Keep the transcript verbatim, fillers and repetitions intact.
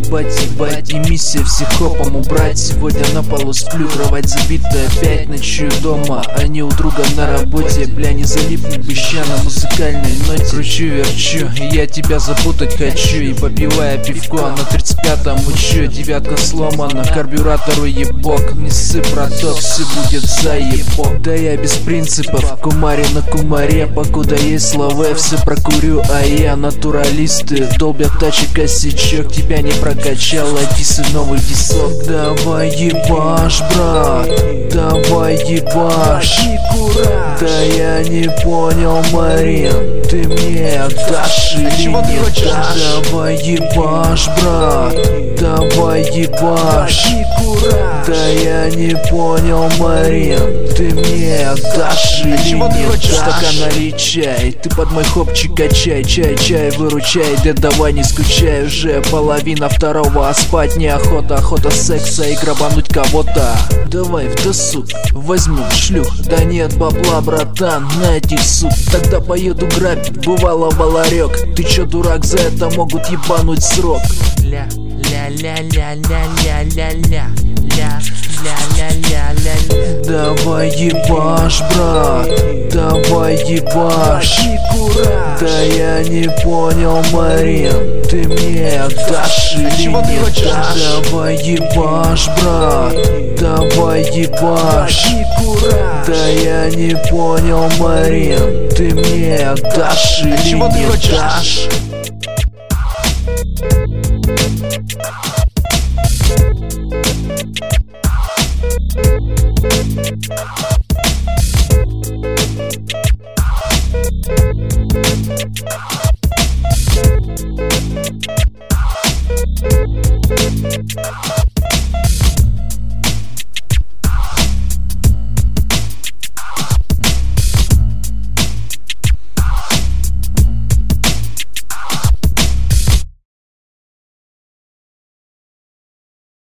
ебать, ебать. И миссия всех хопом убрать. Сегодня на полу сплю, кровать забита. Опять ночую дома, а не у друга на работе. Бля, не залипнуть бы ща на музыкальной ноте. Кручу, верчу, и я тебя запутать хочу. И попивая пивко на тридцать пятом учу. Девятка сломана, карбюратору ебок. Не ссы, браток, все будет заебок. Да я без принципов, кумари на кумаре. Покуда есть слова, все прокурю. А я натуралисты, долбят тачек косячок. Тебя не прокачала, дисы новый дисок. Давай ебашь, брат, давай ебашь. Да я не понял, Марин, ты мне отдашь или не дашь? Давай ебашь, брат, давай ебашь. Да я не понял, Марин, ты мне отдашь или не дашь? Стакан налей чай, ты под мой хопчик качай. Чай, чай, выручай, да давай не скучай. Уже половина второго, а спать неохота. Охота секса и грабануть кого-то. Давай в досуг возьмем шлюх. Да нет бабла, братан, на этих суд. Тогда поеду грабить бывалого ларек. Ты чё, дурак, за это могут ебануть срок. Ля, ля, ля, ля, ля, ля, ля, ля, ля, ля, ля, ля. Давай ебашь, брат, давай ебашь. Да я не понял, Марин, ты мне отдашь или не дашь? Давай ебашь, брат, давай ебашь. Да я не понял, Марин, ты мне отдашь или не дашь? We'll be right back.